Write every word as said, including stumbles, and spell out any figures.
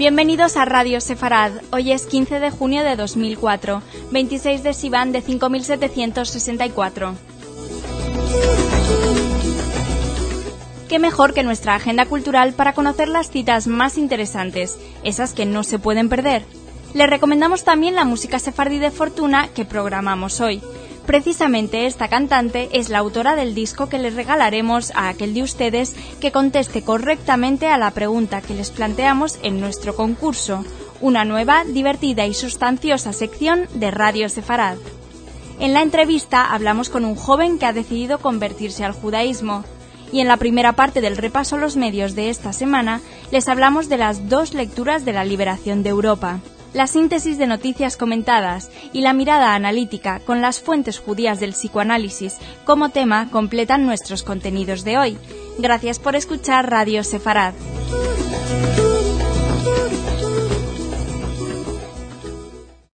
Bienvenidos a Radio Sefarad. Hoy es quince de junio de dos mil cuatro, veintiséis de Sivan de cinco mil setecientos sesenta y cuatro. Qué mejor que nuestra agenda cultural para conocer las citas más interesantes, esas que no se pueden perder. Les recomendamos también la música sefardí de fortuna que programamos hoy. Precisamente esta cantante es la autora del disco que les regalaremos a aquel de ustedes que conteste correctamente a la pregunta que les planteamos en nuestro concurso, una nueva, divertida y sustanciosa sección de Radio Sefarad. En la entrevista hablamos con un joven que ha decidido convertirse al judaísmo y en la primera parte del repaso a los medios de esta semana les hablamos de las dos lecturas de la liberación de Europa. La síntesis de noticias comentadas y la mirada analítica con las fuentes judías del psicoanálisis como tema completan nuestros contenidos de hoy. Gracias por escuchar Radio Sefarad.